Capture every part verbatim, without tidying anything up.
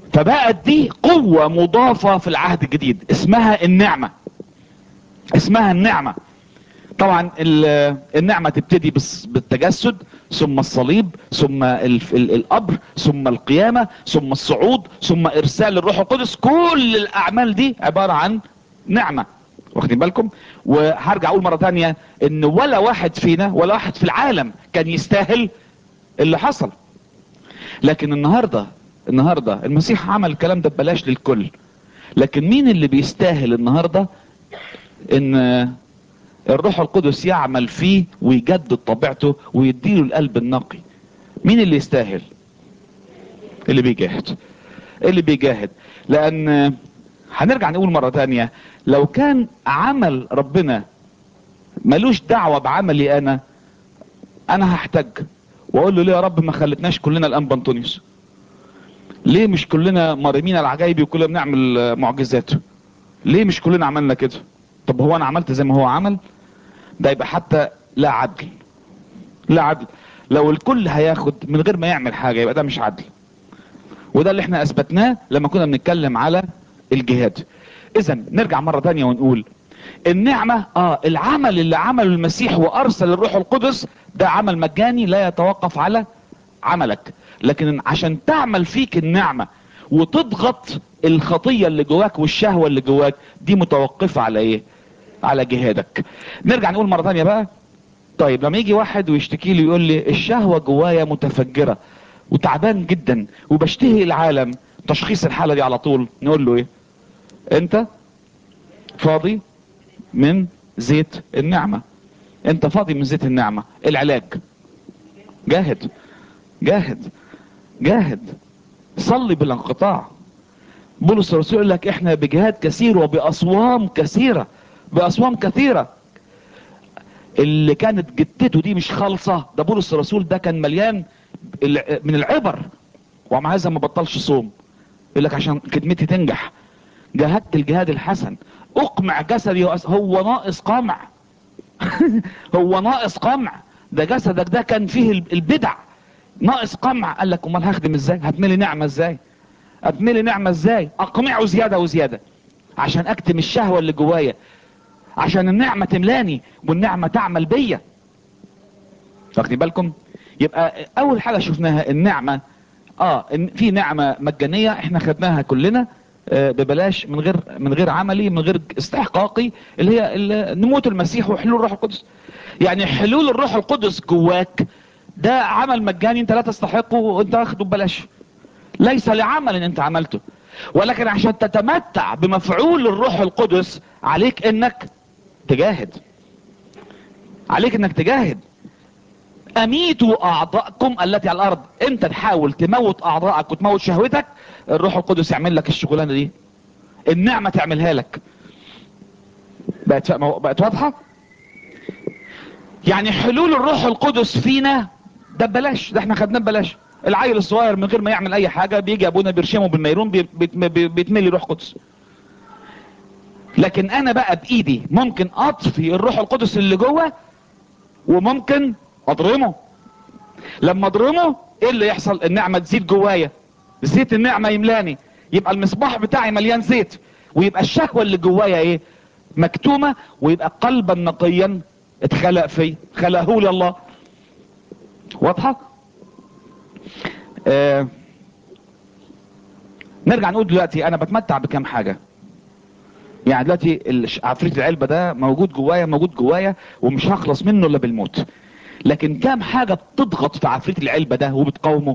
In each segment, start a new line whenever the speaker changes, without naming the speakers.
فبقت دي قوة مضافة في العهد الجديد اسمها النعمة. اسمها النعمة. طبعا النعمة تبتدي بالتجسد، ثم الصليب، ثم القبر، ثم القيامة، ثم الصعود، ثم ارسال الروح القدس. كل الاعمال دي عبارة عن نعمة. واخدين بالكم؟ وهرجع اقول مرة تانية ان ولا واحد فينا ولا واحد في العالم كان يستاهل اللي حصل. لكن النهاردة النهاردة المسيح عمل الكلام ده ببلاش للكل. لكن مين اللي بيستاهل النهاردة ان الروح القدس يعمل فيه ويجدد طبيعته ويديله القلب النقي؟ مين اللي يستاهل؟ اللي بيجاهد. اللي بيجاهد. لان هنرجع نقول مرة تانية، لو كان عمل ربنا ملوش دعوة بعملي انا انا هحتاج واقول له ليه يا رب ما خلتناش كلنا الانبا انطونيوس؟ ليه مش كلنا مريمين العجايبي وكلنا بنعمل معجزات؟ ليه مش كلنا عملنا كده؟ طب هو انا عملت زي ما هو عمل؟ ده يبقى حتى لا عدل. لا عدل. لو الكل هياخد من غير ما يعمل حاجة يبقى ده مش عدل. وده اللي احنا اثبتناه لما كنا بنتكلم على الجهاد. اذا نرجع مرة تانية ونقول النعمة اه العمل اللي عمله المسيح وارسل الروح القدس ده عمل مجاني لا يتوقف على عملك. لكن عشان تعمل فيك النعمة وتضغط الخطية اللي جواك والشهوة اللي جواك دي متوقفة على ايه؟ على جهادك. نرجع نقول مرة تانية بقى. طيب لما يجي واحد ويشتكي لي يقول لي الشهوة جوايا متفجرة وتعبان جدا وبشتهي العالم، تشخيص الحالة دي على طول نقول له ايه؟ انت فاضي من زيت النعمة. انت فاضي من زيت النعمة. العلاج جاهد. جاهد. جاهد. صلي بلا انقطاع. بولس الرسول يقول لك احنا بجهاد كثير وبأصوام كثيرة. بأصوام كثيرة. اللي كانت جتته دي مش خالصة، ده بولس الرسول ده كان مليان من العبر ومع هذا ما بطلش صوم. يقول لك عشان خدمتي تنجح جاهدت الجهاد الحسن اقمع جسدي. هو ناقص قمع. هو ناقص قمع. ده جسدك ده كان فيه البدع. ناقص قمع. قال لك امال هخدم ازاي؟ هتملي نعمة ازاي؟ اتملي نعمة ازاي؟ اقمعه زيادة وزيادة عشان اكتم الشهوة اللي جوايا، عشان النعمة تملاني والنعمة تعمل بيا. واخدين بالكم؟ يبقى اول حاجة شفناها النعمة. اه إن في نعمة مجانية احنا خدناها كلنا آه ببلاش من غير من غير عملي من غير استحقاقي، اللي هي نموت المسيح وحلول الروح القدس. يعني حلول الروح القدس جواك ده عمل مجاني انت لا تستحقه وانت واخده ببلاش. ليس لعمل ان انت عملته، ولكن عشان تتمتع بمفعول الروح القدس عليك انك تجاهد. عليك انك تجاهد. اميتوا اعضاءكم التي على الارض. انت تحاول تموت اعضائك وتموت شهوتك، الروح القدس يعمل لك الشغلانه دي. النعمه تعملها لك. بقت بقت واضحه؟ يعني حلول الروح القدس فينا ده ببلاش. ده احنا خدناه ببلاش. العيل الصغير من غير ما يعمل اي حاجه بيجي ابونا بيرشمه بالنيرون بيتملي روح قدس. لكن انا بقى بايدي ممكن اطفي الروح القدس اللي جوه وممكن اضرمه. لما اضرمه ايه اللي يحصل؟ النعمة تزيد جوايا. زيت النعمة يملاني. يبقى المصباح بتاعي مليان زيت ويبقى الشهوة اللي جوايا ايه؟ مكتومة. ويبقى قلبا نقيا اتخلق فيه خلقه لي الله. واضحة؟ آه نرجع نقول دلوقتي انا بتمتع بكام حاجة. يعني دلوقتي عفريت العلبة ده موجود جوايا موجود جوايا ومش هخلص منه الا بالموت. لكن كام حاجة بتضغط في عفريت العلبة ده وبتقاومه؟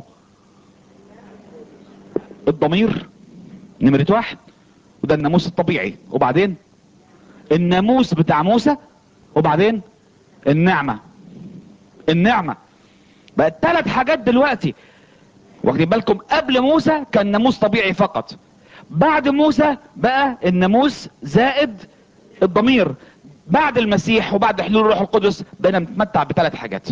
الضمير نمرة واحد، وده الناموس الطبيعي. وبعدين الناموس بتاع موسى. وبعدين النعمة. النعمة بقت ثلاث حاجات دلوقتي. واخدين بالكم؟ قبل موسى كان ناموس طبيعي فقط. بعد موسى بقى الناموس زائد الضمير. بعد المسيح وبعد حلول الروح القدس بقينا نتمتع بثلاث حاجات.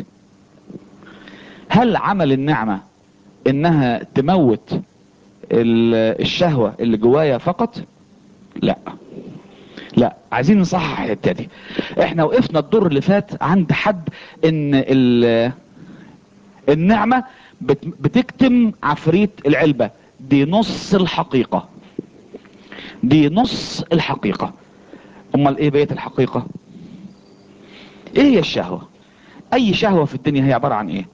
هل عمل النعمة انها تموت الشهوة اللي جوايا فقط؟ لا. لا، عايزين نصحح الحته دي. احنا وقفنا الدور اللي فات عند حد ان النعمة بتكتم عفريت العلبة. دي نص الحقيقة، دي نص الحقيقة. امال ايه بقية الحقيقة؟ ايه هي الشهوة؟ اي شهوة في الدنيا هي عبارة عن ايه؟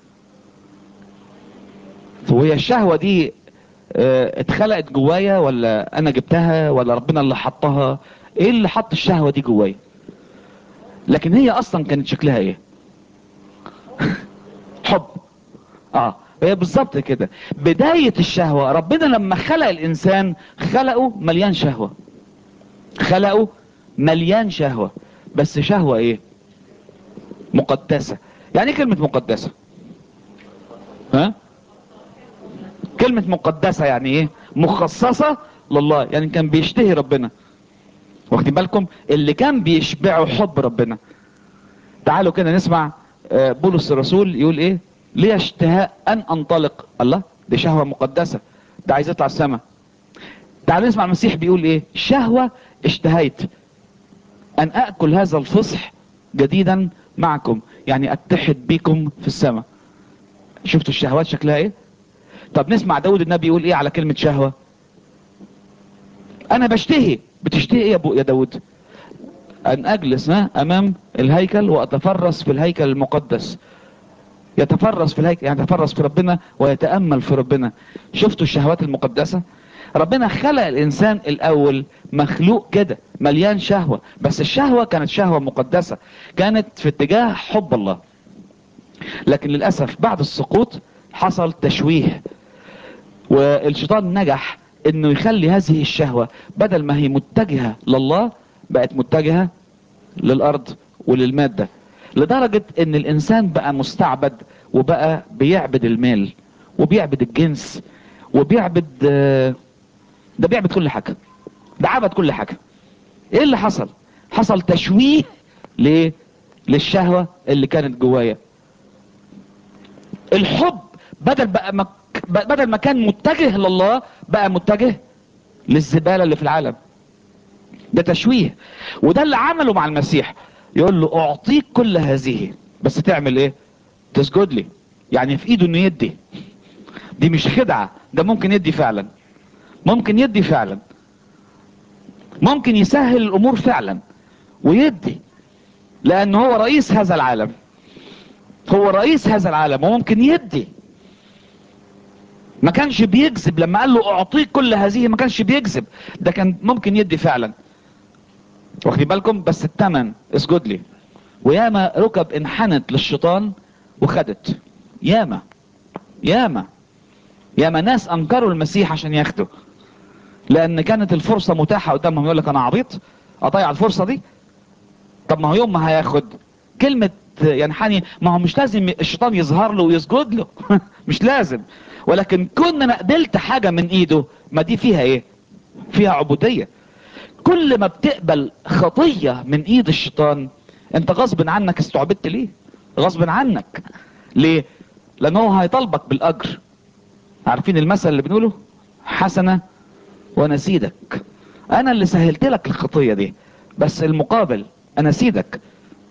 وهي الشهوة دي اه اتخلقت جوايا ولا انا جبتها ولا ربنا اللي حطها؟ ايه اللي حط الشهوة دي جوايا؟ لكن هي اصلا كانت شكلها ايه؟ حب. اه هي بالظبط كده بداية الشهوة. ربنا لما خلق الانسان خلقه مليان شهوة، خلقه مليان شهوة. بس شهوة ايه؟ مقدسة. يعني ايه كلمة مقدسة؟ ها؟ كلمة مقدسة يعني ايه؟ مخصصة لله، يعني كان بيشتهي ربنا. واخدين بالكم؟ اللي كان بيشبعه حب ربنا. تعالوا كده نسمع آه، بولس الرسول يقول ايه؟ ليه اشتهاء ان انطلق. الله، دي شهوة مقدسة، ده عايز يطلع السماء. تعالوا نسمع المسيح بيقول ايه؟ شهوة اشتهيت ان اكل هذا الفصح جديدا معكم، يعني اتحد بيكم في السماء. شفتوا الشهوات شكلها ايه؟ طب نسمع داود النبي يقول ايه على كلمة شهوة؟ انا بشتهي. بتشتهي ايه يا ابو يا داود؟ ان اجلس ها امام الهيكل واتفرس في الهيكل المقدس. يتفرس في الهيكل يعني يتفرس في ربنا ويتأمل في ربنا. شفتوا الشهوات المقدسة؟ ربنا خلق الانسان الاول مخلوق كده مليان شهوة، بس الشهوة كانت شهوة مقدسة، كانت في اتجاه حب الله. لكن للأسف بعد السقوط حصل تشويه، والشيطان نجح انه يخلي هذه الشهوة بدل ما هي متجهة لله بقت متجهة للارض وللمادة، لدرجة ان الانسان بقى مستعبد وبقى بيعبد المال وبيعبد الجنس وبيعبد آه، ده بيعبد كل حاجة، ده عبد كل حاجة. ايه اللي حصل؟ حصل تشويه ليه؟ للشهوة اللي كانت جوايا. الحب بدل بقى ما بدل ما كان متجه لله بقى متجه للزبالة اللي في العالم. ده تشويه، وده اللي عمله مع المسيح. يقول له اعطيك كل هذه بس تعمل ايه؟ تسجد لي. يعني في ايده انه يدي، دي مش خدعة، ده ممكن يدي فعلا، ممكن يدي فعلا، ممكن يسهل الامور فعلا ويدي، لان هو رئيس هذا العالم، هو رئيس هذا العالم وممكن يدي. ما كانش بيكذب لما قال له اعطيك كل هذه، ما كانش بيكذب، ده كان ممكن يدي فعلا. واخدين بالكم؟ بس الثمن اسجد لي. وياما ركب انحنت للشيطان وخدت، ياما ياما ياما ناس انكروا المسيح عشان ياخدوا، لان كانت الفرصة متاحة قدامهم. يقول لك انا عبيط اضيع الفرصة دي؟ طب ما هو يوم ما هياخد كلمة ينحني، ما هو مش لازم الشيطان يظهر له ويسجد له مش لازم. ولكن كون انا قبلت حاجة من ايده، ما دي فيها ايه؟ فيها عبودية. كل ما بتقبل خطية من ايد الشيطان انت غصب عنك استعبدت ليه، غصب عنك. ليه؟ لان هو هيطالبك بالاجر. عارفين المثل اللي بنقوله؟ حسنة ونسيدك. انا اللي سهلت لك الخطية دي، بس المقابل انا سيدك.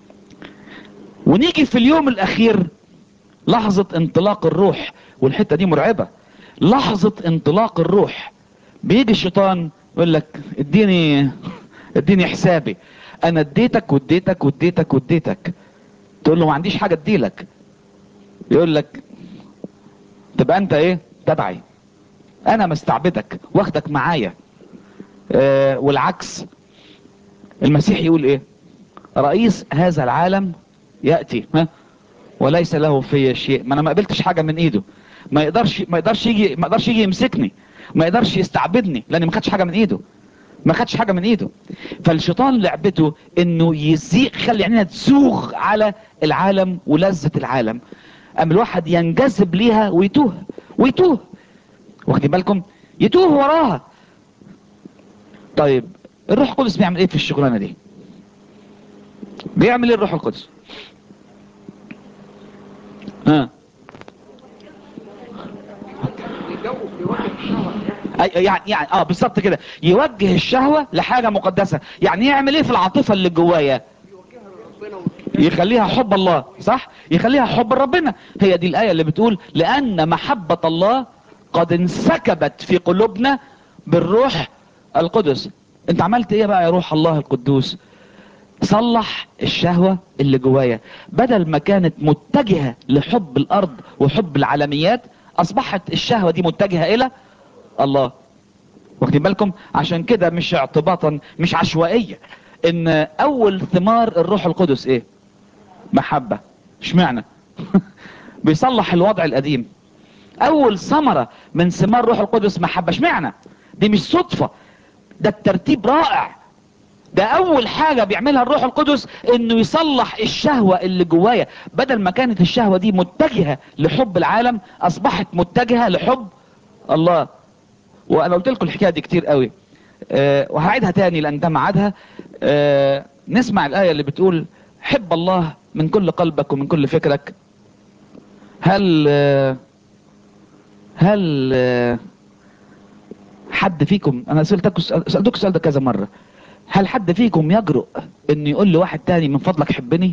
ونيجي في اليوم الاخير لحظة انطلاق الروح، والحتة دي مرعبة. لحظة انطلاق الروح بيجي الشيطان يقول لك اديني اديني حسابي، انا اديتك واديتك واديتك واديتك. تقول له ما عنديش حاجة اديلك، يقول لك تبقى انت ايه؟ تبعي، انا مستعبدك واخدك معايا. آه والعكس. المسيح يقول ايه؟ رئيس هذا العالم يأتي ها وليس له في شيء. ما انا ما قبلتش حاجة من ايده، ما يقدرش ما يقدرش يجي ما يقدرش يجي يمسكني، ما يقدرش يستعبدني، لاني ما خدش حاجة من ايده، ما خدش حاجة من ايده. فالشيطان لعبته انه يزيق، خلي عينينا تزوغ على العالم ولذة العالم، ام الواحد ينجذب ليها ويتوه ويتوه. واخدين بالكم؟ يتوه وراها. طيب الروح القدس بيعمل ايه في الشغلانة دي؟ بيعمل ايه الروح القدس؟ ها؟ أي- يعني يعني اه بالظبط كده، يوجه الشهوة لحاجة مقدسة. يعني يعمل ايه في العاطفة اللي جوايا؟ يخليها حب الله، صح؟ يخليها حب ربنا. هي دي الآية اللي بتقول لأن محبة الله قد انسكبت في قلوبنا بالروح القدس. انت عملت ايه بقى يا روح الله القدوس؟ صلح الشهوة اللي جوايا، بدل ما كانت متجهة لحب الارض وحب العالميات، اصبحت الشهوة دي متجهة الى الله. واخدين بالكم؟ عشان كده مش اعتباطا، مش عشوائية، ان اول ثمار الروح القدس ايه؟ محبة. اشمعنى؟ بيصلح الوضع القديم. اول ثمرة من ثمار الروح القدس محبة. اشمعنى؟ دي مش صدفة، ده الترتيب رائع. ده اول حاجة بيعملها الروح القدس انه يصلح الشهوة اللي جوايا، بدل ما كانت الشهوة دي متجهة لحب العالم اصبحت متجهة لحب الله. وانا قلت لكم الحكاية دي كتير قوي، أه وهعيدها تاني لان ده ميعادها. أه نسمع الآية اللي بتقول حب الله من كل قلبك ومن كل فكرك. هل أه هل أه حد فيكم، انا سألتكم سألتكم السؤال ده كذا مرة، هل حد فيكم يجرؤ ان يقول لواحد تاني من فضلك حبني؟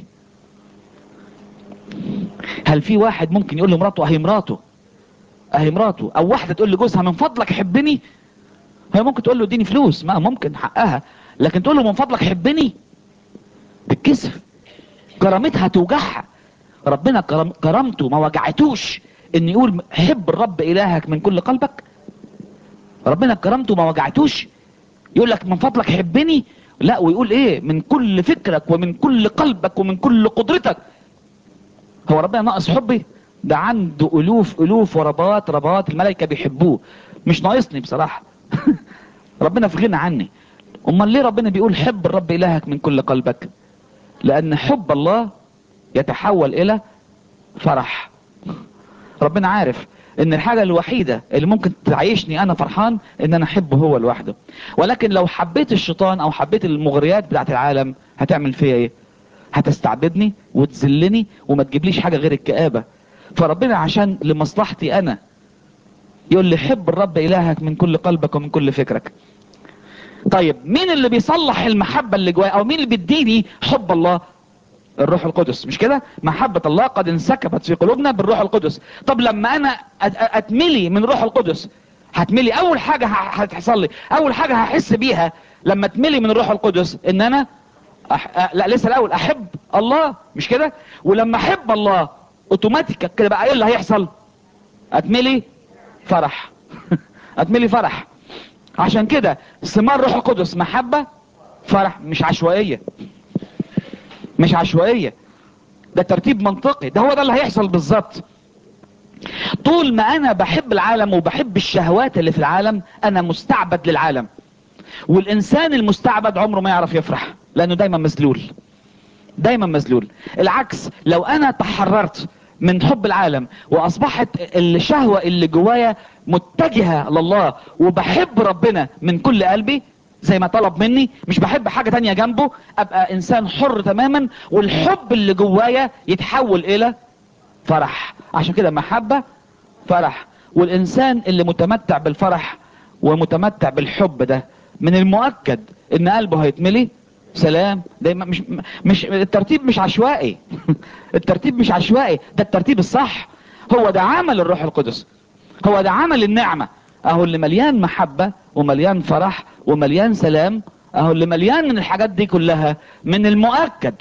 هل في واحد ممكن يقول لمراته اهي مراته اهي مراته او واحدة تقول لجوزها من فضلك حبني؟ هي ممكن تقول له اديني فلوس، ما ممكن حقها، لكن تقول له من فضلك حبني بالكسف، كرامتها توجعها. ربنا كرم كرامته ما وجعتوش ان يقول حب الرب الهك من كل قلبك. ربنا كرامته ما وجعتوش يقول لك من فضلك حبني، لا، ويقول ايه؟ من كل فكرك ومن كل قلبك ومن كل قدرتك. هو ربنا ناقص حبي؟ ده عنده الوف الوف وربات ربات الملائكة بيحبوه، مش ناقصني بصراحة. ربنا في غنى عني. امال ليه ربنا بيقول حب الرب الهك من كل قلبك؟ لان حب الله يتحول الى فرح. ربنا عارف ان الحاجة الوحيدة اللي ممكن تعيشني انا فرحان ان انا احبه هو لوحده. ولكن لو حبيت الشيطان او حبيت المغريات بتاعت العالم هتعمل فيا ايه؟ هتستعبدني وتذلني وما تجيبليش حاجة غير الكآبة. فربنا عشان لمصلحتي انا يقول لي حب الرب الهك من كل قلبك ومن كل فكرك. طيب مين اللي بيصلح المحبة اللي جوايا، او مين اللي بيديني حب الله؟ الروح القدس. مش كده؟ محبة الله قد انسكبت في قلوبنا بالروح القدس. طب لما انا اتملي من روح القدس، هتملي اول حاجة هتحصل لي، اول حاجة هحس بيها لما اتملي من الروح القدس ان انا أح... لا لسه الاول احب الله. مش كده؟ ولما احب الله اوتوماتيكا كده بقى ايه اللي هيحصل؟ اتملي فرح. اتملي فرح. عشان كده ثمار روح القدس محبة، فرح. مش عشوائية، مش عشوائية، ده ترتيب منطقي، ده هو ده اللي هيحصل بالظبط. طول ما انا بحب العالم وبحب الشهوات اللي في العالم انا مستعبد للعالم. والانسان المستعبد عمره ما يعرف يفرح لانه دايما مذلول، دايما مذلول. العكس، لو انا تحررت من حب العالم واصبحت الشهوة اللي جوايا متجهة لله وبحب ربنا من كل قلبي زي ما طلب مني، مش بحب حاجة تانية جنبه، ابقى انسان حر تماما، والحب اللي جوايا يتحول الى فرح. عشان كده محبة، فرح. والانسان اللي متمتع بالفرح ومتمتع بالحب ده من المؤكد ان قلبه هيتملي سلام. دايما مش مش الترتيب مش عشوائي. الترتيب مش عشوائي، ده الترتيب الصح. هو ده عمل الروح القدس، هو ده عمل النعمة. اهو اللي مليان محبة ومليان فرح ومليان سلام، اهو اللي مليان من الحاجات دي كلها من المؤكد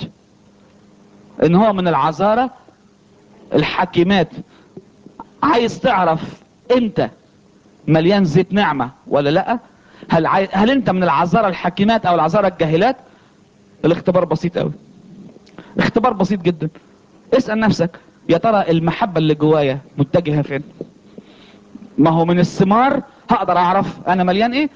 ان هو من العذارى الحكيمات. عايز تعرف انت مليان زيت نعمة ولا لا؟ هل عاي... هل انت من العذارى الحكيمات او العذارى الجاهلات؟ الاختبار بسيط قوي، اختبار بسيط جدا. اسأل نفسك يا ترى المحبة اللي جوايا متجهة فين؟ ما هو من الثمار هقدر اعرف انا مليان ايه.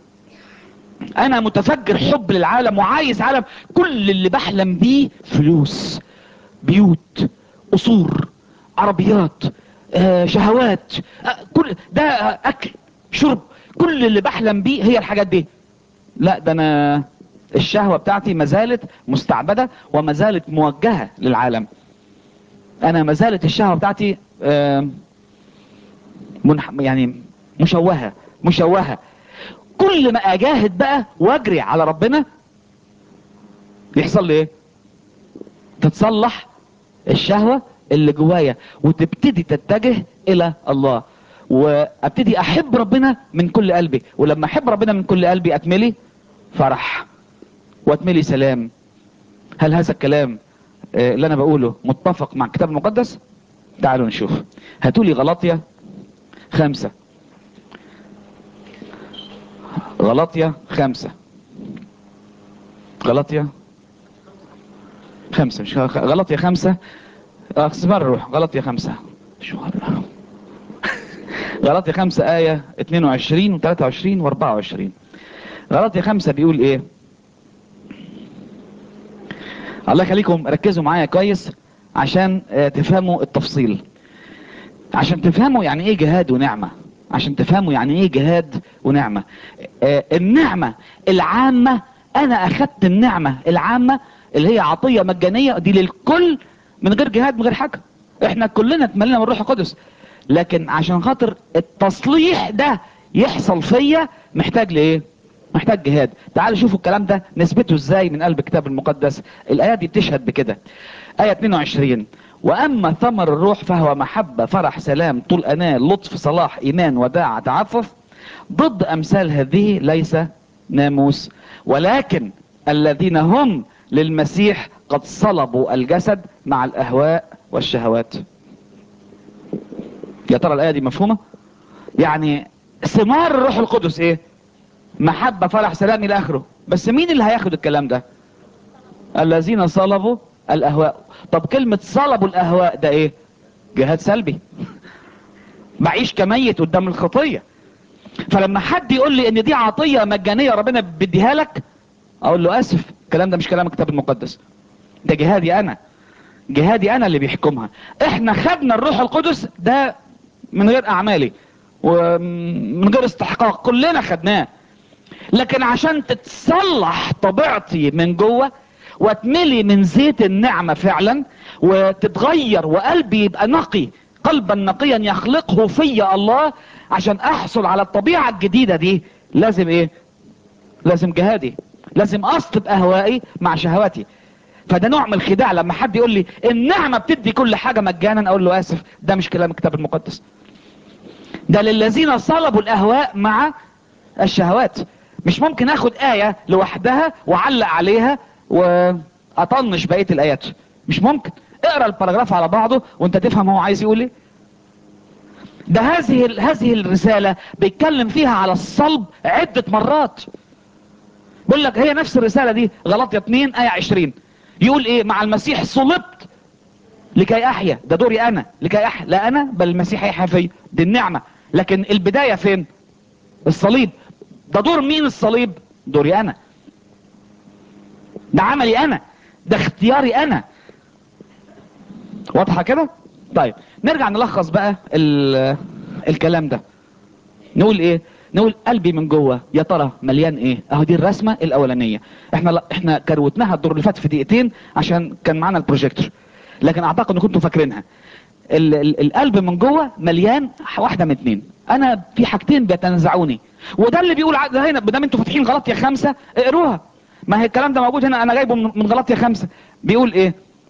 انا متفجر حب للعالم وعايز عالم، كل اللي بحلم بيه فلوس، بيوت، قصور، عربيات، آه شهوات، آه كل ده، آه اكل، شرب، كل اللي بحلم بيه هي الحاجات دي. لا، ده انا الشهوة بتاعتي ما زالت مستعبدة وما زالت موجهة للعالم. انا ما زالت الشهوة بتاعتي آه منح... يعني مشوهة مشوهة. كل ما اجاهد بقى واجري على ربنا يحصل لي ايه؟ تتصلح الشهوة اللي جوايا وتبتدي تتجه الى الله. وابتدي احب ربنا من كل قلبي، ولما احب ربنا من كل قلبي اتملي فرح واتملي سلام. هل هذا الكلام آه، اللي انا بقوله متفق مع الكتاب المقدس؟ تعالوا نشوف. هاتولي غلطية خمسة، غلطية خمسة، غلطية خمسة مش غ- غلطية خمسة. اخسبار الروح، غلطية خمسة. شو هلا؟ غلطية خمسة آية اتنين وعشرين و تلاتة وعشرين و اربعة وعشرين. غلطية خمسة بيقول ايه؟ الله يخليكم ركزوا معايا كويس عشان آه، تفهموا التفصيل، عشان تفهموا يعني ايه جهاد ونعمة، عشان تفهموا يعني ايه جهاد ونعمة. آه، النعمة العامة، انا اخدت النعمة العامة اللي هي عطية مجانية دي للكل من غير جهاد من غير حاجة. احنا كلنا اتملينا من الروح القدس، لكن عشان خاطر التصليح ده يحصل فيا محتاج لايه؟ محتاج جهاد. تعالوا شوفوا الكلام ده نثبته ازاي من قلب الكتاب المقدس. الايه دي بتشهد بكده. ايه اتنين وعشرين: واما ثمر الروح فهو محبة فرح سلام طول اناه لطف صلاح ايمان وداعة تعفف، ضد امثال هذه ليس ناموس، ولكن الذين هم للمسيح قد صلبوا الجسد مع الاهواء والشهوات. يا ترى الايه دي مفهومة؟ يعني ثمار الروح القدس ايه؟ محبة فرح سلام الى اخره. بس مين اللي هياخد الكلام ده؟ الذين صلبوا الاهواء. طب كلمة صلبوا الاهواء ده ايه؟ جهاد سلبي. بعيش كميت قدام الخطية. فلما حد يقول لي ان دي عطية مجانية ربنا بيديها لك، اقول له اسف، الكلام ده مش كلام الكتاب المقدس، ده جهادي انا، جهادي انا اللي بيحكمها. احنا خدنا الروح القدس ده من غير اعمالي ومن غير استحقاق، كلنا خدناه. لكن عشان تتصلح طبيعتي من جوه واتملي من زيت النعمة فعلا وتتغير وقلبي يبقى نقي، قلبا نقيا يخلقه في الله، عشان احصل على الطبيعة الجديدة دي لازم ايه؟ لازم جهادي، لازم اصلب اهوائي مع شهواتي. فده نوع من الخداع لما حد يقول لي النعمة بتدي كل حاجة مجانا، اقول له اسف، ده مش كلام الكتاب المقدس. ده للذين صلبوا الاهواء مع الشهوات. مش ممكن اخد آية لوحدها وعلق عليها واطنش بقية الايات، مش ممكن. اقرأ الباراجراف على بعضه وانت تفهم هو عايز يقول ايه. ده هذه ال- هذه الرسالة بيتكلم فيها على الصلب عدة مرات. بيقول لك هي نفس الرسالة دي غلطية اتنين آية عشرين، يقول ايه؟ مع المسيح صلبت لكي احيا. ده دوري انا لكي احيا، لا انا بل المسيح يحيا فيا، دي النعمة. لكن البداية فين؟ الصليب. ده دور مين الصليب؟ دوري انا، ده عملي انا، ده اختياري انا. واضحة كده؟ طيب نرجع نلخص بقى ال- الكلام ده. نقول ايه؟ نقول قلبي من جوه يا ترى مليان ايه؟ اهو دي الرسمة الاولانية. احنا لا احنا كروتناها الدور اللي فات في دقيقتين عشان كان معانا البروجيكتور، لكن اعتقد ان كنتوا فاكرينها. ال ال القلب من جوه مليان واحدة من اتنين. انا في حاجتين بيتنازعوني، وده اللي بيقول ع- ده هنا بدام انتوا فاتحين غلطية خمسة اقروها. ما هي الكلام ده موجود هنا، انا جايبه من من غلطية خمسة. بيقول ايه؟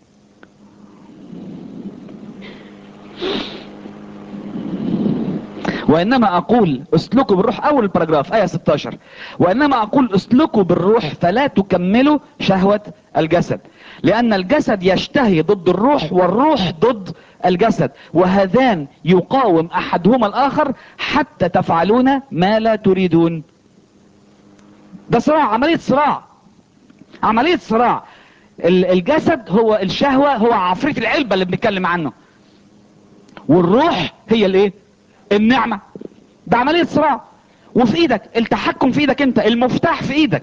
وانما اقول اسلكوا بالروح، اول الباراجراف ايه ستاشر: وانما اقول اسلكوا بالروح فلا تكملوا شهوة الجسد، لان الجسد يشتهي ضد الروح والروح ضد الجسد، وهذان يقاوم احدهما الاخر حتى تفعلون ما لا تريدون. ده صراع، عملية صراع، عملية صراع. ال- الجسد هو الشهوة، هو عفريت العلبة اللي بنتكلم عنه، والروح هي الايه؟ النعمة. ده عملية صراع، وفي ايدك التحكم، في ايدك انت، المفتاح في ايدك.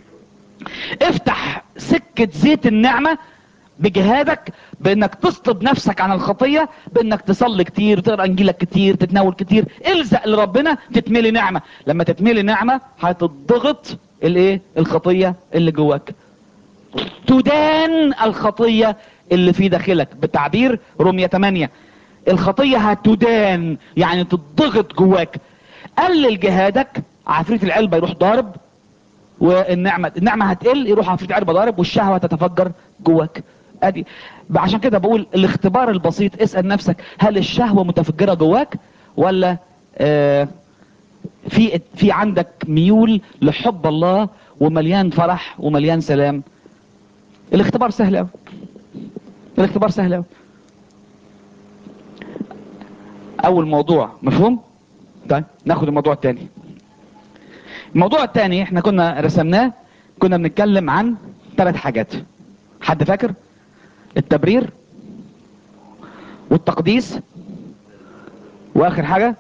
افتح سكة زيت النعمة بجهادك، بانك تصطب نفسك عن الخطية، بانك تصلي كتير، تقرا انجيلك كتير، تتناول كتير، الزق لربنا، تتملي نعمة. لما تتملي نعمة هتضغط الايه؟ الخطية اللي جواك، تدان الخطية اللي في داخلك، بتعبير رومية تمانية. الخطية هتدان يعني تضغط جواك. قلل جهادك، عفريت العلبة يروح ضارب، والنعمة النعمة هتقل، يروح عفريت العلبة ضارب، والشهوة تتفجر جواك. ادي عشان كده بقول الاختبار البسيط، اسأل نفسك هل الشهوة متفجرة جواك ولا آه في في عندك ميول لحب الله ومليان فرح ومليان سلام. الاختبار سهل قوي، الاختبار سهل قوي. اول موضوع مفهوم. طيب ناخد الموضوع الثاني. الموضوع الثاني احنا كنا رسمناه، كنا بنتكلم عن ثلاث حاجات. حد فاكر؟ التبرير والتقديس واخر حاجة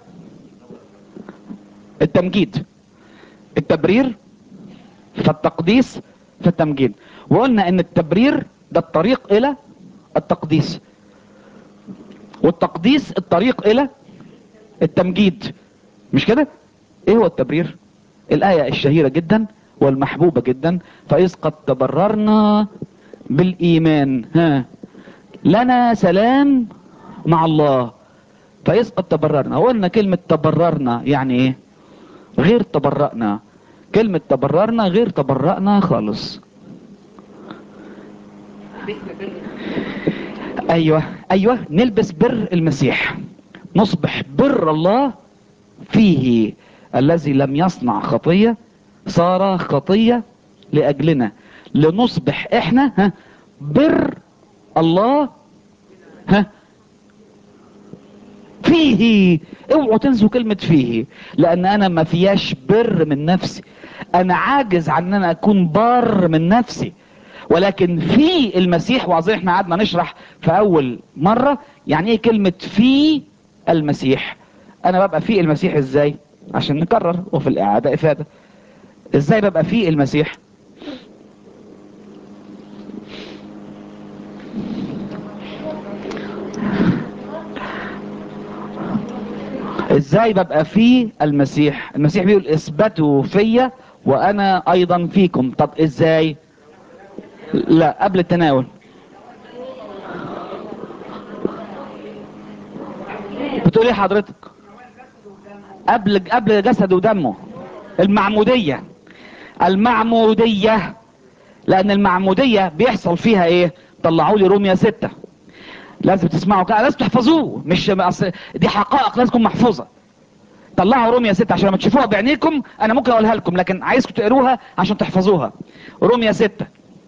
التمجيد. التبرير فالتقديس فالتمجيد. وقلنا ان التبرير ده الطريق الى التقديس، والتقديس الطريق الى التمجيد. مش كده؟ ايه هو التبرير؟ الآية الشهيرة جدا والمحبوبة جدا، فإذ قد تبررنا بالإيمان ها لنا سلام مع الله. فإذ قد تبررنا، قلنا كلمة تبررنا يعني ايه؟ غير تبرأنا. كلمة تبررنا غير تبرأنا خالص. ايوه ايوه، نلبس بر المسيح، نصبح بر الله فيه. الذي لم يصنع خطية صار خطية لأجلنا، لنصبح احنا ها بر الله ها فيه. اوعوا تنسوا كلمة فيه، لان انا ما فياش بر من نفسي، انا عاجز عن ان انا اكون بار من نفسي، ولكن في المسيح. وعظيم احنا قعدنا نشرح في اول مرة يعني ايه كلمة في المسيح. انا ببقى في المسيح ازاي؟ عشان نكرر وفي الاعادة افادة. ازاي ببقى في المسيح؟ ازاي ببقى في المسيح؟ المسيح بيقول اثبتوا فيا وانا ايضا فيكم. طب ازاي؟ لا، قبل التناول. بتقول ايه حضرتك؟ قبل قبل جسد ودمه. المعمودية، المعمودية. لان المعمودية بيحصل فيها ايه؟ طلعوا لي رومية ستة. لازم تسمعوا كده، لازم تحفظوه، مش أصل دي حقائق لازم تكون محفوظة. طلعوا رومية ستة عشان لما تشوفوها بعينيكم، انا ممكن اقولها لكم لكن عايزكم تقروها عشان تحفظوها. رومية ستة.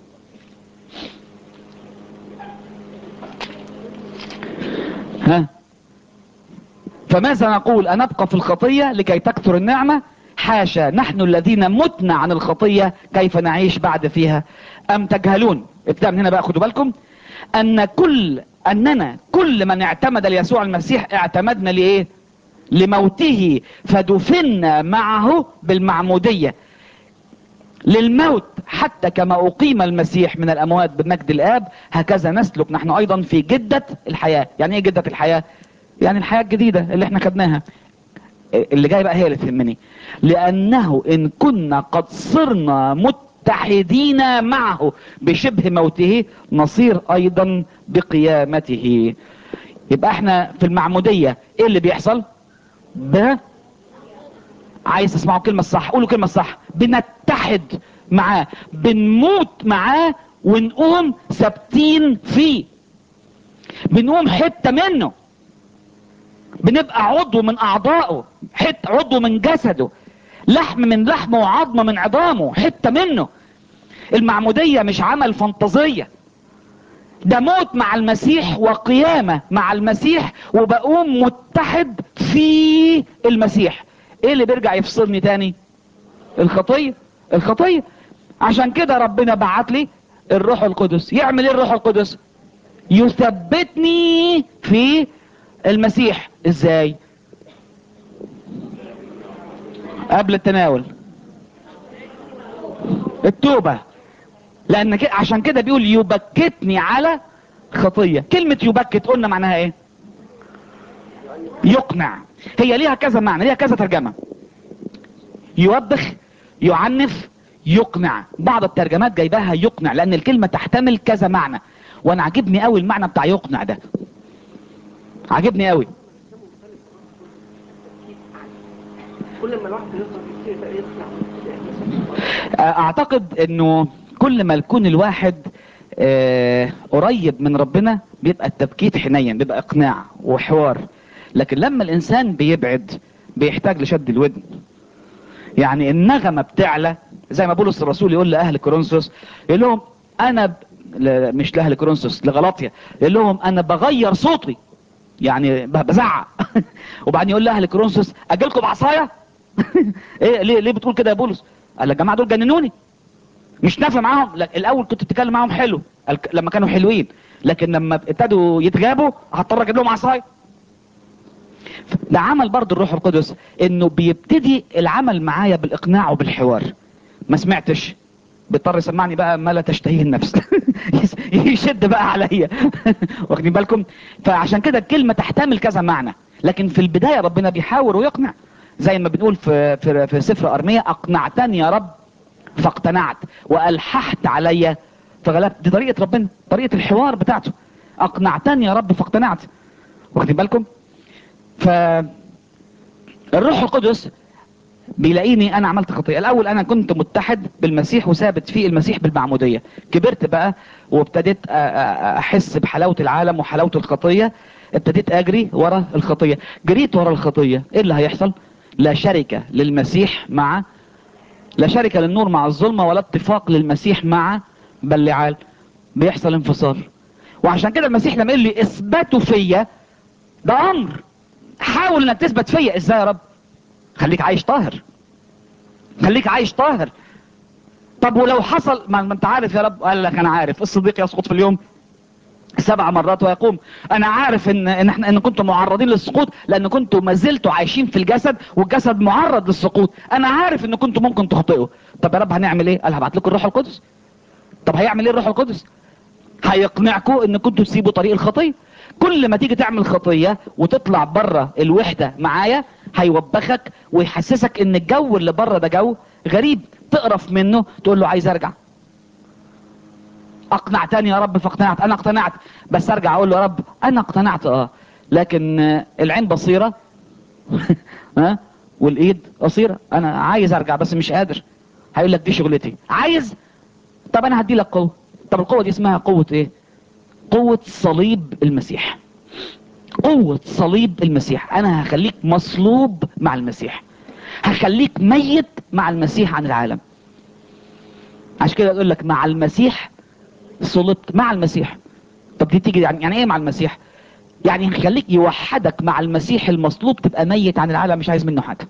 ها، فماذا نقول؟ أنبقى في الخطية لكي تكثر النعمة؟ حاشا، نحن الذين متنا عن الخطية كيف نعيش بعد فيها؟ أم تجهلون؟ ابتدأ من هنا بقى، خدوا بالكم أن كل أننا كل من اعتمد ليسوع المسيح اعتمدنا لإيه؟ لموته، فدفنا معه بالمعمودية للموت، حتى كما أقيم المسيح من الأموات بمجد الآب هكذا نسلك نحن أيضا في جدة الحياة. يعني إيه جدة الحياة؟ يعني الحياة الجديدة اللي احنا خدناها. اللي جاي بقى هي اللي تهمني. لأنه إن كنا قد صرنا متحدين معه بشبه موته نصير أيضا بقيامته. يبقى احنا في المعمودية ايه اللي بيحصل؟ ب عايز تسمعوا كلمة الصح؟ قولوا كلمة الصح. بنتحد معاه، بنموت معاه ونقوم ثابتين فيه، بنقوم حتة منه، بنبقى عضو من اعضائه، حتة عضو من جسده، لحم من لحمه وعظمة من عظامه، حتة منه. المعمودية مش عمل فانتازية، ده موت مع المسيح وقيامة مع المسيح، وبقوم متحد في المسيح. ايه اللي بيرجع يفصلني تاني؟ الخطية. الخطية. عشان كده ربنا بعت لي الروح القدس. يعمل ايه الروح القدس؟ يثبتني في المسيح. ازاي؟ قبل التناول، التوبة. لان كده، عشان كده بيقول يبكتني على خطية. كلمة يبكت قلنا معناها ايه؟ يقنع. هي ليها كذا معنى، ليها كذا ترجمة. يوبخ، يعنف، يقنع. بعض الترجمات جايباها يقنع لان الكلمة تحتمل كذا معنى، وانا عجبني قوي المعنى بتاع يقنع ده، عجبني قوي.
كل ما الواحد بيوصل كتير بقى يقنع.
اعتقد انه كل ما يكون الواحد آه، قريب من ربنا بيبقى التبكيت حنين، بيبقى اقناع وحوار. لكن لما الانسان بيبعد بيحتاج لشد الودن. يعني النغمة بتعلى زي ما بولس الرسول يقول لأهل كورنثوس، يقول لهم أنا ب... ل... مش لأهل كورنثوس، لغلاطيا، يقول لهم أنا بغير صوتي، يعني ب... بزعق. وبعدين يقول لأهل كورنثوس أجيلكم بعصاية. إيه ليه ليه بتقول كده يا بولس؟ قال الجماعة دول جننوني، مش نافع معاهم. لا، الأول كنت بتتكلم معاهم حلو الك- لما كانوا حلوين، لكن لما ابتدوا يتغابوا هضطر أجيب لهم عصاية. ده عمل برضه الروح القدس، انه بيبتدي العمل معايا بالاقناع وبالحوار. ما سمعتش، بيضطر يسمعني بقى ما لا تشتهيه النفس. يشد بقى عليا. واخدين بالكم؟ فعشان كده الكلمة تحتمل كذا معنى، لكن في البداية ربنا بيحاور ويقنع، زي ما بنقول في في, في سفر أرميا: اقنعتني يا رب فاقتنعت والححت عليا فغلبت. دي طريقة ربنا، طريقة الحوار بتاعته. اقنعتني يا رب فاقتنعت. واخدين بالكم؟ فالروح القدس بيلاقيني انا عملت خطيئة. الاول انا كنت متحد بالمسيح وثابت في المسيح بالمعمودية. كبرت بقى وابتديت أ- أ- احس بحلاوة العالم وحلاوة الخطية، ابتديت اجري ورا الخطية. جريت ورا الخطية، ايه اللي هيحصل؟ لا شركة للمسيح مع لا شركة للنور مع الظلمة، ولا اتفاق للمسيح مع بلعال. بيحصل انفصال. وعشان كده المسيح لما يقول لي اثبتوا فيا، ده امر. حاول انك تثبت فيا. ازاي يا رب؟ خليك عايش طاهر، خليك عايش طاهر. طب ولو حصل، ما ما انت عارف يا رب. قال لك انا عارف الصديق يسقط في اليوم سبع مرات ويقوم. انا عارف ان ان احنا ان كنتم معرضين للسقوط لان كنتم ما زلتوا عايشين في الجسد، والجسد معرض للسقوط. انا عارف ان كنتم ممكن تخطئوا. طب يا رب هنعمل ايه؟ قال هبعت لكم الروح القدس. طب هيعمل ايه الروح القدس؟ هيقنعكم ان كنتوا تسيبوا طريق الخطيه. كل ما تيجي تعمل خطيه وتطلع بره الوحده معايا، هيوبخك ويحسسك ان الجو اللي بره ده جو غريب، تقرف منه، تقول له عايز ارجع. اقنعتني يا رب فاقتنعت. انا اقتنعت، بس ارجع اقول له يا رب انا اقتنعت اه لكن آه، العين بصيره. ها، والايد قصيره. انا عايز ارجع بس مش قادر. هيقول لك دي شغلتي. عايز؟ طب انا هدي لك قوه. طب القوه دي اسمها قوه ايه؟ قوة صليب المسيح. قوة صليب المسيح. انا هخليك مصلوب مع المسيح، هخليك ميت مع المسيح عن العالم. عشان كده اقول لك مع المسيح صلبت مع المسيح. طب دي تيجي يعني, يعني ايه مع المسيح؟ يعني هخليك يوحدك مع المسيح المصلوب، تبقى ميت عن العالم مش عايز منه حاجة.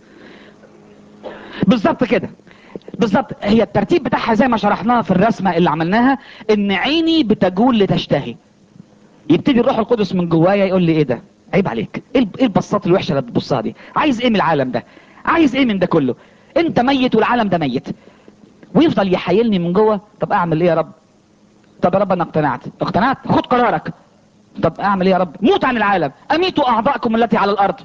بالظبط كده، بالظبط. هي الترتيب بتاعها زي ما شرحناها في الرسمة اللي عملناها، ان عيني بتجول لتشتهي. يبتدي الروح القدس من جوايا يقول لي ايه ده؟ عيب عليك، ايه ايه البصات الوحشه اللي بتبصها دي؟ عايز ايه من العالم ده؟ عايز ايه من ده كله؟ انت ميت والعالم ده ميت. ويفضل يحايلني من جوه. طب اعمل ايه يا رب؟ طب يا رب انا اقتنعت. اقتنعت؟ خد قرارك. طب اعمل ايه يا رب؟ موت عن العالم، اميتوا اعضاءكم التي على الارض.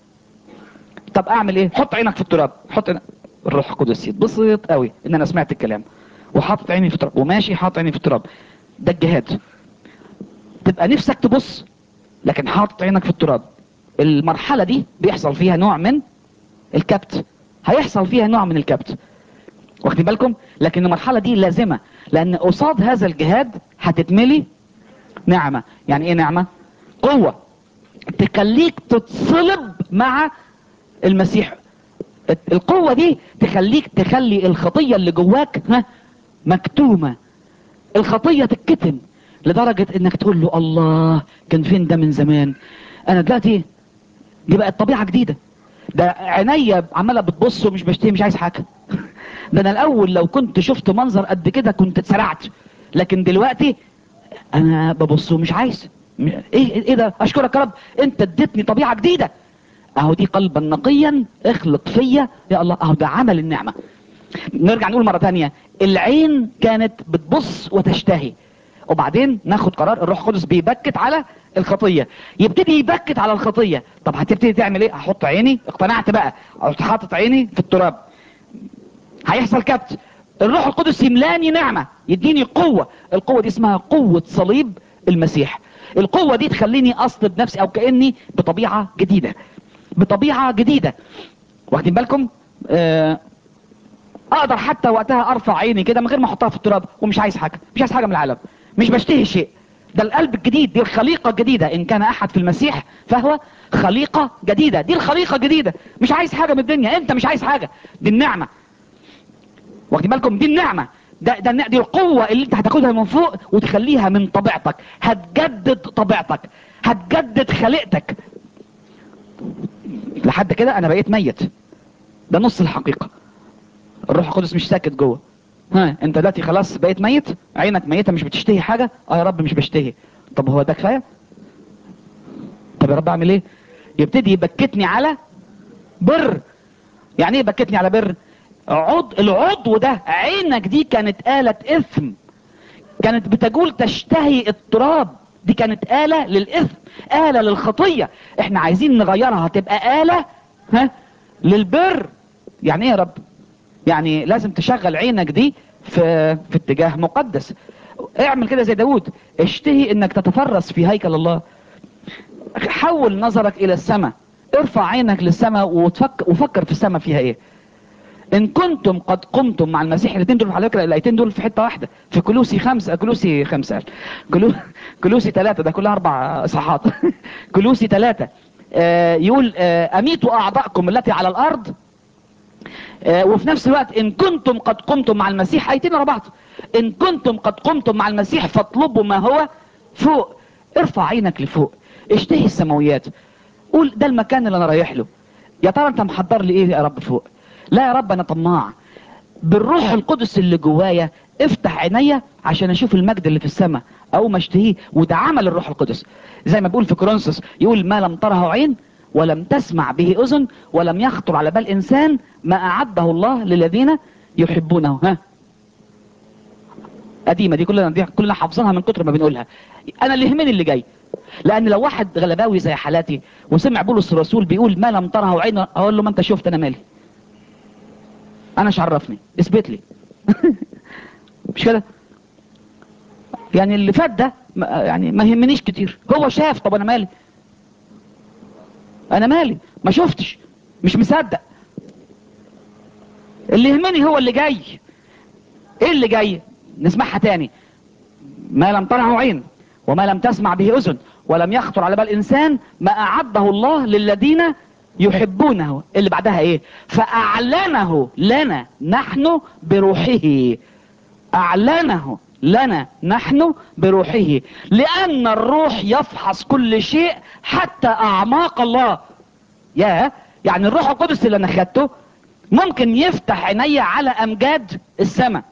طب اعمل ايه؟ حط عينك في التراب. حط عينك. الروح القدس يتبسط قوي ان انا سمعت الكلام وحاطط عيني في التراب وماشي حاطط عيني في التراب. ده الجهاد. تبقى نفسك تبص لكن حاطط عينك في التراب. المرحلة دي بيحصل فيها نوع من الكبت، هيحصل فيها نوع من الكبت. واخدين بالكم؟ لكن المرحلة دي لازمة، لان قصاد هذا الجهاد هتتملي نعمة. يعني ايه نعمة؟ قوة تخليك تتصلب مع المسيح. القوة دي تخليك تخلي الخطية اللي جواك ها مكتومة. الخطية تتكتم لدرجة انك تقول له الله كان فين ده من زمان. انا دلوقتي دي بقت طبيعة جديدة. ده عينيا عمالة بتبص ومش بشتهي، مش عايز حاجة. ده انا الاول لو كنت شفت منظر قد كده كنت اتسرعت، لكن دلوقتي انا ببص ومش عايز. م- ايه ايه ده؟ اشكرك يا رب، انت اديتني طبيعة جديدة. اهو دي قلبا نقيا اخلق فيا يا الله. اهو ده عمل النعمة. نرجع نقول مرة تانية: العين كانت بتبص وتشتهي، وبعدين ناخد قرار. الروح القدس بيبكت على الخطية، يبتدي يبكت على الخطية. طب هتبتدي تعمل ايه؟ هحط عيني. اقتنعت بقى، اروح حاطط عيني في التراب. هيحصل كبت. الروح القدس يملاني نعمة، يديني قوة. القوة دي اسمها قوة صليب المسيح. القوة دي تخليني اصلب نفسي، او كأني بطبيعة جديدة، بطبيعة جديدة. واخدين بالكم؟ آه اقدر حتى وقتها ارفع عيني كده من غير ما احطها في التراب، ومش عايز حاجة، مش عايز حاجة من العالم، مش بشتهي شيء.
ده القلب الجديد، دي الخليقة الجديدة. ان كان احد في المسيح فهو خليقة جديدة. دي الخليقة الجديدة. مش عايز حاجة من الدنيا، انت مش عايز حاجة، دي النعمة. واخدين بالكم؟ دي النعمة. ده ده دي القوة اللي انت هتاخدها من فوق وتخليها من طبيعتك، هتجدد طبيعتك، هتجدد خليقتك. لحد كده انا بقيت ميت، ده نص الحقيقة. الروح القدس مش ساكت جوه. ها انت دلوقتي خلاص بقيت ميت، عينك ميتة، مش بتشتهي حاجة. اه يا رب مش بشتهي. طب هو ده كفاية؟ طب يا رب اعمل ايه؟ يبتدي يبكتني على بر. يعني ايه يبكتني على بر؟ عض العضو ده، عينك دي كانت آلة اثم، كانت بتجول تشتهي التراب، دي كانت آلة للإثم، آلة للخطية. احنا عايزين نغيرها تبقى آلة ها للبر. يعني ايه يا رب؟ يعني لازم تشغل عينك دي في في اتجاه مقدس. اعمل كده زي داود، اشتهي انك تتفرس في هيكل الله. حول نظرك الى السماء، ارفع عينك للسماء وتفكر وفكر في السماء فيها ايه. ان كنتم قد قمتم مع المسيح. الاثنين دول على فكره، الايتين دول في حته واحده، في كلوسي خمسه، كلوسي خمسه، كلو كلوسي ثلاثه، ده كلها اربع اصحاحات. كلوسي ثلاثه آه يقول آه اميتوا اعضاءكم التي على الارض. آه وفي نفس الوقت ان كنتم قد قمتم مع المسيح، ايتين ورا بعض. ان كنتم قد قمتم مع المسيح فاطلبوا ما هو فوق. ارفع عينك لفوق، اشتهي السماويات، قول ده المكان اللي انا رايح له. يا ترى انت محضر لي ايه يا رب فوق؟ لا يا رب انا طماع بالروح القدس اللي جوايا، افتح عينيا عشان اشوف المجد اللي في السماء او ما اشتهيه. وده عمل الروح القدس، زي ما بيقول في كورنثوس، يقول ما لم تره عين ولم تسمع به اذن ولم يخطر على بال انسان ما اعده الله للذين يحبونه. ها قديمه دي، كلنا دي كلنا حافظينها من كتر ما بنقولها. انا اللي يهمني اللي جاي. لان لو واحد غلباوي زي حالاتي وسمع بولس الرسول بيقول ما لم تره عين، اقول له ما انت شفت، انا مالي، انا مش عرفني، اثبت لي. مش كده؟ يعني اللي فات ده يعني ما يهمنيش كتير، هو شاف، طب انا مالي، انا مالي، ما شفتش، مش مصدق. اللي يهمني هو اللي جاي. ايه اللي جاي؟ نسمعها تاني. ما لم تره عين وما لم تسمع به اذن ولم يخطر على بال انسان ما اعده الله للذين يحبونه. اللي بعدها ايه؟ فاعلنه لنا نحن بروحه. اعلنه لنا نحن بروحه، لان الروح يفحص كل شيء حتى اعماق الله. يا يعني الروح القدس اللي انا خدته ممكن يفتح عيني على امجاد السماء.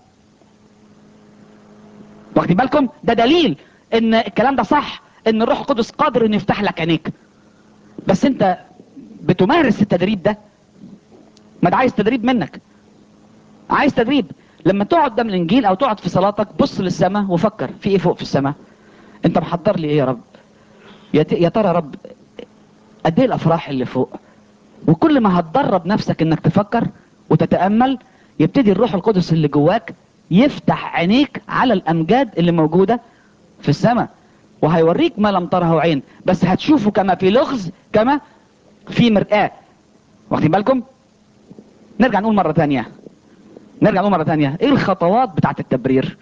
واخدين بالكم؟ ده دليل ان الكلام ده صح، ان الروح القدس قادر ان يفتح لك عينيك. بس انت بتمارس التدريب ده؟ ما ده عايز تدريب منك، عايز تدريب. لما تقعد قدام الانجيل او تقعد في صلاتك بص للسماء وفكر في ايه فوق في السماء. انت محضر لي ايه يا رب؟ يا ترى يا رب قد ايه الافراح اللي فوق؟ وكل ما هتدرب نفسك انك تفكر وتتامل، يبتدي الروح القدس اللي جواك يفتح عينيك على الامجاد اللي موجوده في السماء، وهيوريك ما لم تره عين، بس هتشوفه كما في لغز، كما في مرآة. واخدين بالكم؟ نرجع نقول مره ثانيه نرجع نقول مره ثانيه ايه الخطوات بتاعت التبرير،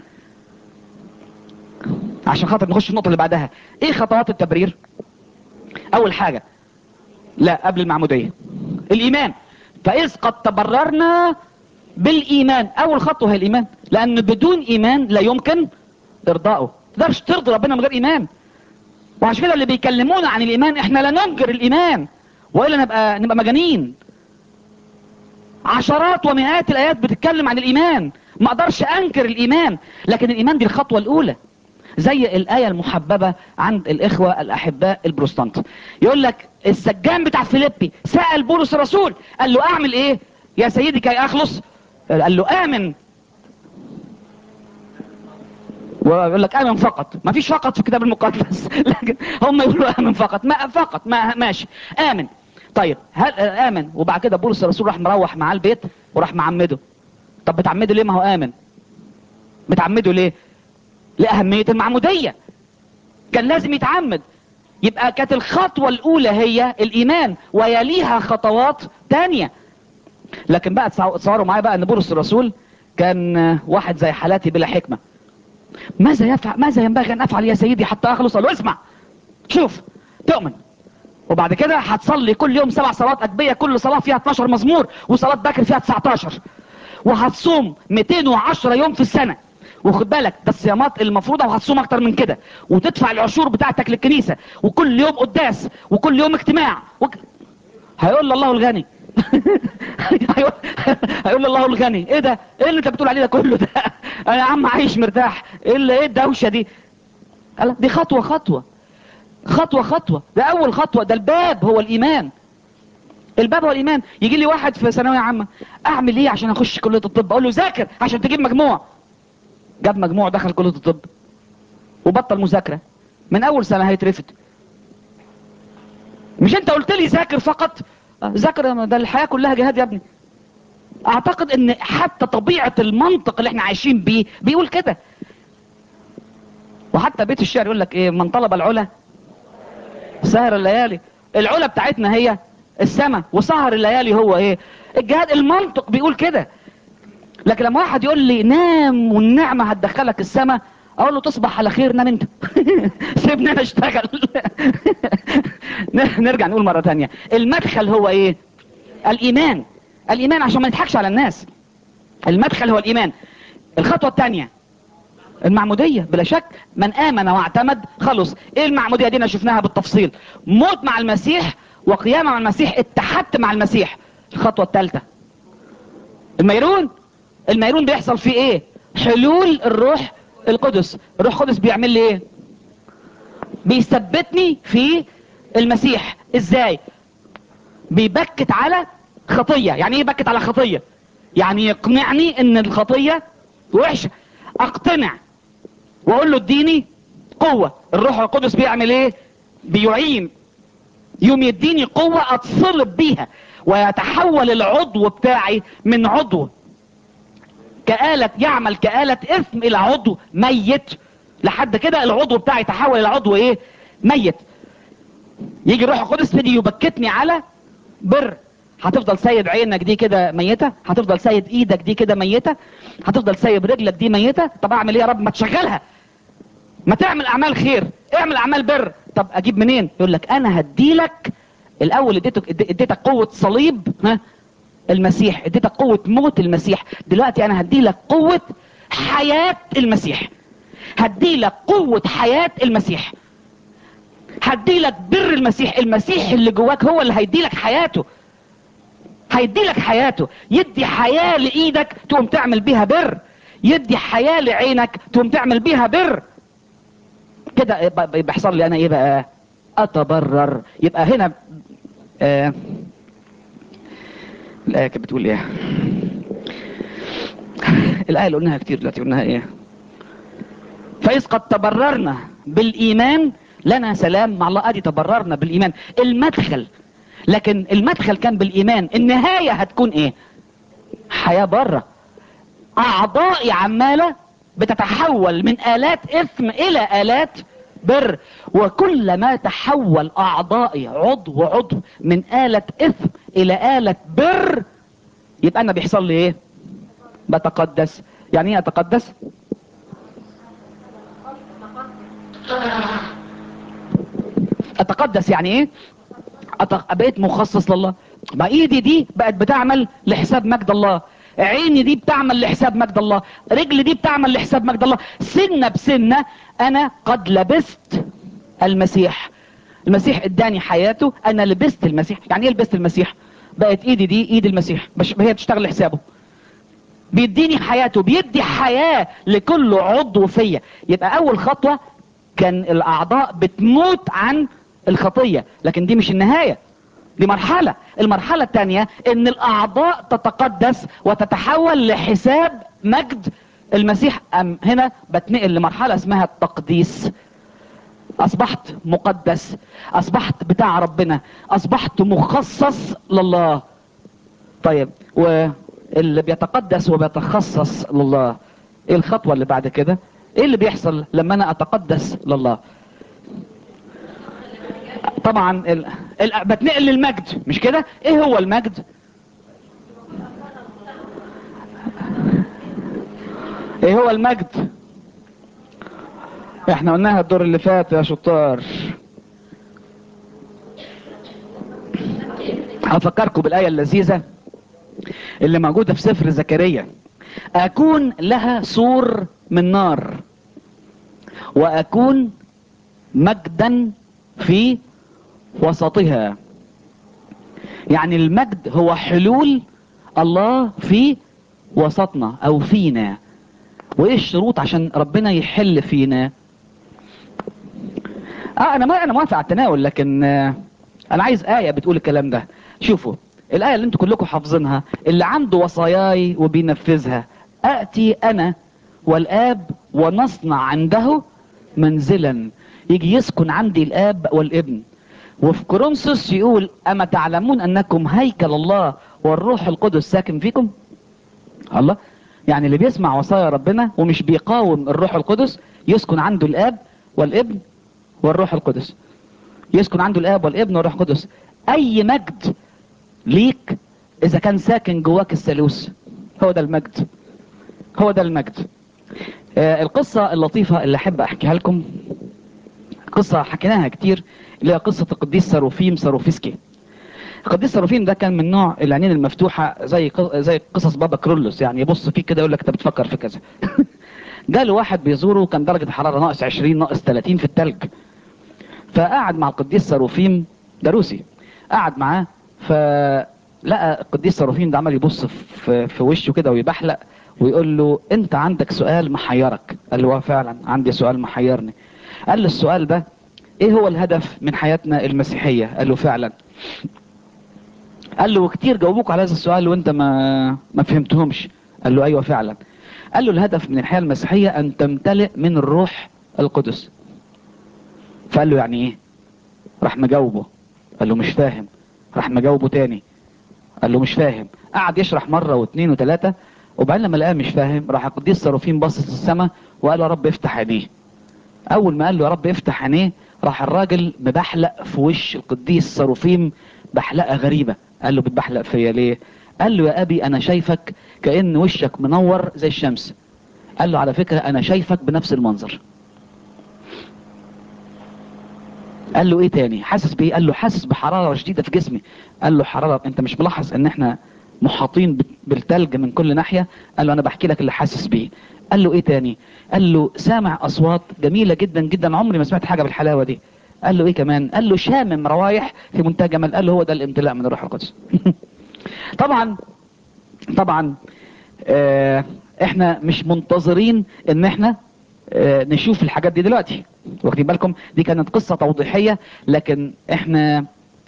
عشان خاطر نخش النقطه اللي بعدها. ايه خطوات التبرير؟ اول حاجه، لا قبل المعموديه، الايمان. فاذ قد تبررنا بالايمان، اول خطوه هي الايمان، لان بدون ايمان لا يمكن ارضائه. تقدرش ترضي ربنا من غير ايمان. وعشان كده اللي بيكلمونا عن الايمان احنا لا ننكر الايمان، والا نبقى نبقى مجانين. عشرات ومئات الايات بتتكلم عن الايمان، ما اقدرش انكر الايمان، لكن الايمان دي الخطوه الاولى. زي الايه المحببه عند الاخوه الاحباء البروتستانت، يقول لك السجان بتاع فيليبي سال بولس الرسول قال له اعمل ايه يا سيدي كي اخلص؟ قال له امن. ويقول لك امن فقط، ما فيش فقط في الكتاب المقدس. لكن هم يقولوا امن فقط، ما فقط، ما ماشي امن. طيب هل امن؟ وبعد كده بولس الرسول راح مروح معاه البيت وراح معمده. طب بتعمده ليه؟ ما هو امن. بتعمده ليه؟ لاهميه المعموديه، كان لازم يتعمد. يبقى كانت الخطوه الاولى هي الايمان، ويليها خطوات تانية. لكن بقى تصوروا معايا بقى ان بولس الرسول كان واحد زي حالاتي بلا حكمه، ماذا يفعل ماذا ينبغي ان افعل يا سيدي حتى اخلص؟ قال له اسمع، شوف، تؤمن وبعد كده هتصلي كل يوم سبع صلوات أجبية، كل صلاة فيها اتناشر مزمور، وصلاة باكر فيها تسعتاشر، وهتصوم مئتين وعشرة يوم في السنة، وخد بالك ده الصيامات المفروضة، وهتصوم اكتر من كده، وتدفع العشور بتاعتك للكنيسة، وكل يوم قداس، وكل يوم اجتماع وك... هيقول له الله الغني هيقول هيقول له الله الغني، ايه ده؟ ايه اللي انت بتقول عليه ده كله ده؟ انا يا عم عايش مرتاح، ايه اللي ايه الدوشة دي؟ قال دي خطوة خطوة خطوة خطوة، ده اول خطوة، ده الباب هو الايمان. الباب هو الايمان. يجي لي واحد في ثانوية عامة، اعمل ايه عشان اخش كلية الطب؟ اقول له ذاكر عشان تجيب مجموع. جاب مجموع دخل كلية الطب، وبطل مذاكرة، من اول سنة هيترفد. مش انت قلت لي ذاكر فقط؟ ذاكر، ده الحياة كلها جهاد يا ابني. اعتقد ان حتى طبيعة المنطق اللي احنا عايشين بيه بيقول كده. وحتى بيت الشعر يقول لك ايه؟ من طلب العلا سهر الليالي. العلا بتاعتنا هي السماء، وسهر الليالي هو ايه؟ الجهاد. المنطق بيقول كده. لكن لما واحد يقول لي نام والنعمة هتدخلك السماء، اقول له تصبح على خير، نام انت سيبني انا اشتغل نرجع نقول مرة تانية، المدخل هو ايه؟ الايمان. الايمان عشان ما نضحكش على الناس. المدخل هو الايمان. الخطوة التانية المعمودية، بلا شك من آمن واعتمد خلص. ايه المعمودية دي؟ شفناها بالتفصيل، موت مع المسيح وقيامة مع المسيح، اتحدت مع المسيح. الخطوة الثالثة الميرون. الميرون بيحصل فيه ايه؟ حلول الروح القدس. الروح القدس بيعمل لي ايه؟ بيثبتني في المسيح. ازاي؟ بيبكت على خطية. يعني ايه بكت على خطية؟ يعني يقنعني ان الخطية وحشة، اقتنع واقول له اديني قوة. الروح القدس بيعمل ايه؟ بيعين، يوم يديني قوة اتصلب بيها، ويتحول العضو بتاعي من عضو كآلة، يعمل كآلة اثم الى عضو ميت. لحد كده العضو بتاعي تحول الى عضو ايه؟ ميت. يجي الروح القدس يجي يبكتني على بر. هتفضل سايب عينك دي كده ميتة، هتفضل سايب ايدك دي كده ميتة، هتفضل سايب رجلك دي ميتة. طب اعمل ايه يا رب؟ ما تشغلها، ما تعمل اعمال خير، اعمل اعمال بر. طب اجيب منين؟ يقول لك انا هديلك الاول، اديتك اديتك قوة صليب ها المسيح، اديتك قوة موت المسيح، دلوقتي انا هديلك قوة حياة المسيح. هديلك قوة حياة المسيح، هديلك بر المسيح. المسيح اللي جواك هو اللي هيديلك حياته، هيديلك حياته. يدي حياة لايدك تقوم تعمل بيها بر، يدي حياة لعينك تقوم تعمل بيها بر. كده بيحصل لي انا ايه بقى؟ اتبرر. يبقى هنا آه الآية كانت بتقول ايه؟ الآية اللي قلناها كتير دلوقتي قلناها ايه؟ فإذ قد تبررنا بالإيمان لنا سلام مع الله. ادي تبررنا بالإيمان، المدخل. لكن المدخل كان بالإيمان، النهاية هتكون ايه؟ حياة بره. اعضائي عمالة بتتحول من آلات اثم الى آلات بر. وكلما تحول اعضائي عضو عضو من آلة اثم الى آلة بر، يبقى انا بيحصل لي ايه؟ بتقدس. يعني ايه اتقدس؟ اتقدس يعني ايه؟ أتق... بقيت مخصص لله. ما ايدي دي بقت بتعمل لحساب مجد الله، عيني دي بتعمل لحساب مجد الله، رجلي دي بتعمل لحساب مجد الله. سنة بسنة انا قد لبست المسيح. المسيح اداني حياته، انا لبست المسيح. يعني ايه لبست المسيح؟ بقت ايدي دي ايد المسيح، مش هي بتشتغل لحسابه. بيديني حياته، بيدي حياة لكل عضو فيا. يبقى اول خطوة كان الاعضاء بتموت عن الخطية، لكن دي مش النهاية، دي مرحلة. المرحلة الثانية ان الاعضاء تتقدس وتتحول لحساب مجد المسيح. أم هنا بتنقل لمرحلة اسمها التقديس. اصبحت مقدس، اصبحت بتاع ربنا، اصبحت مخصص لله. طيب، واللي بيتقدس وبيتخصص لله، ايه الخطوة اللي بعد كده؟ ايه اللي بيحصل لما انا اتقدس لله؟ طبعا ال... ال... بتنقل للمجد، مش كده؟ ايه هو المجد؟ ايه هو المجد؟ احنا قلناها الدور اللي فات يا شطار. هفكركم بالآية اللذيذة اللي موجودة في سفر زكريا. أكون لها سور من نار وأكون مجدا في وسطها. يعني المجد هو حلول الله في وسطنا أو فينا. وإيه الشروط عشان ربنا يحل فينا؟ اه انا ما انا موافق على التناول، لكن آه انا عايز آية بتقول الكلام ده. شوفوا الآية اللي انتوا كلكم حافظينها، اللي عنده وصاياي وبينفذها، آتي انا والآب ونصنع عنده منزلا. يجي يسكن عندي الآب والابن. وفي كورنثوس يقول اما تعلمون انكم هيكل الله والروح القدس ساكن فيكم. الله، يعني اللي بيسمع وصايا ربنا ومش بيقاوم الروح القدس يسكن عنده الآب والابن والروح القدس. يسكن عنده الآب والابن والروح القدس. اي مجد ليك اذا كان ساكن جواك الثالوث. هو ده المجد، هو ده المجد. آه القصة اللطيفة اللي احب احكيها لكم قصة حكيناها كتير، اللي هي قصة القديس ساروفيم ساروفسكي. القديس ساروفيم ده كان من نوع العينين المفتوحة، زي زي قصص بابا كرولوس، يعني يبص فيك كده يقول لك انت بتفكر في كذا. جاله واحد بيزوره كان درجة الحرارة ناقص عشرين ناقص ثلاثين في التلج، فقعد مع القديس ساروفيم، ده روسي، قعد معاه فلقى القديس ساروفيم ده عمال يبص في, في وشه كده ويبحلق ويقول له انت عندك سؤال محيرك. قال له فعلا عندي سؤال محيرني. قال له السؤال ده ايه هو الهدف من حياتنا المسيحية؟ قال له فعلا. قال له كتير جاوبوك على هذا السؤال وانت ما ما فهمتهمش. قال له ايوه فعلا. قال له الهدف من الحياة المسيحية ان تمتلئ من الروح القدس. فقال له يعني ايه؟ راح مجاوبه. قال له مش فاهم. راح مجاوبه تاني. قال له مش فاهم. قعد يشرح مرة واثنين وثلاثة، وبعدين لما لقاه مش فاهم راح القديس ساروفيم باصص للسماء وقال يا رب افتح عينيه. اول ما قال له يا رب افتح عينيه راح الراجل مبحلق في وش القديس ساروفيم بحلقة غريبة. قال له بتبحلق فيا ليه؟ قال له يا ابي انا شايفك كأن وشك منور زي الشمس. قال له على فكرة انا شايفك بنفس المنظر. قال له ايه تاني؟ حاسس بايه؟ قال له حاسس بحرارة شديدة في جسمي. قال له حرارة؟ انت مش ملاحظ ان احنا محاطين بالتلج من كل ناحية؟ قال له انا بحكي لك اللي حاسس بيه. قال له ايه تاني؟ قال له سامع اصوات جميلة جدا جدا عمري ما سمعت حاجة بالحلاوة دي. قال له ايه كمان؟ قال له شامم روايح في منتهى جمال. قال له هو ده الامتلاء من الروح القدس. طبعا طبعا اه احنا مش منتظرين ان احنا اه نشوف الحاجات دي دلوقتي، واخدين بالكم؟ دي كانت قصة توضيحية، لكن احنا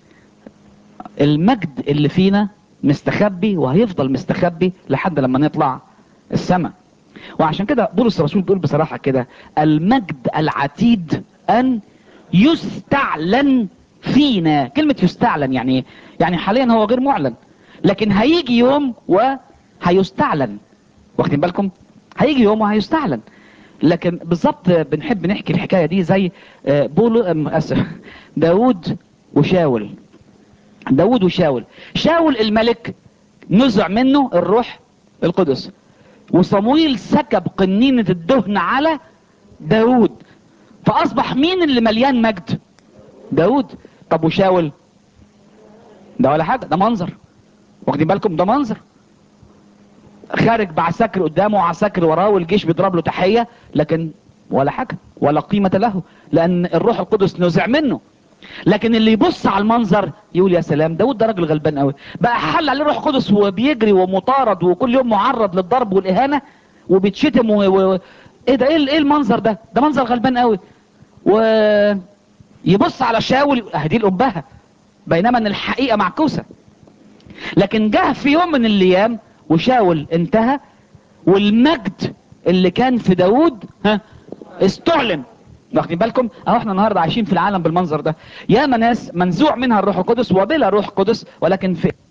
المجد اللي فينا مستخبي وهيفضل مستخبي لحد لما نطلع السماء. وعشان كده بولس الرسول بيقول بصراحة كده المجد العتيد ان يستعلن فينا. كلمة يستعلن يعني ايه؟ يعني حاليا هو غير معلن، لكن هيجي يوم وهيستعلن، واخدين بالكم؟ هيجي يوم وهيستعلن. لكن بالظبط بنحب نحكي الحكاية دي زي بولو اسف داود وشاول. داود وشاول. شاول الملك نزع منه الروح القدس، وصمويل سكب قنينة الدهن على داود، فاصبح مين اللي مليان مجد؟ داود. طب وشاول ده ولا حاجة، ده منظر، واخدين بالكم؟ ده منظر خارج بعساكر قدامه وعساكر وراه والجيش بيضرب له تحية، لكن ولا حاجة ولا قيمة له، لان الروح القدس نزع منه. لكن اللي يبص على المنظر يقول يا سلام داود ده راجل غلبان قوي، بقى حل عليه روح قدس وبيجري ومطارد وكل يوم معرض للضرب والاهانه وبيتشتم و... و... ايه ده؟ ايه ايه المنظر ده؟ ده منظر غلبان قوي. ويبص على شاول اهدي الابهه، بينما ان الحقيقه معكوسه. لكن جه في يوم من الايام وشاول انتهى، والمجد اللي كان في داود ها استعلن. واخدين بالكم؟ اهو احنا النهارده عايشين في العالم بالمنظر ده. ياما ناس منزوع منها الروح القدس وبلا روح قدس، ولكن في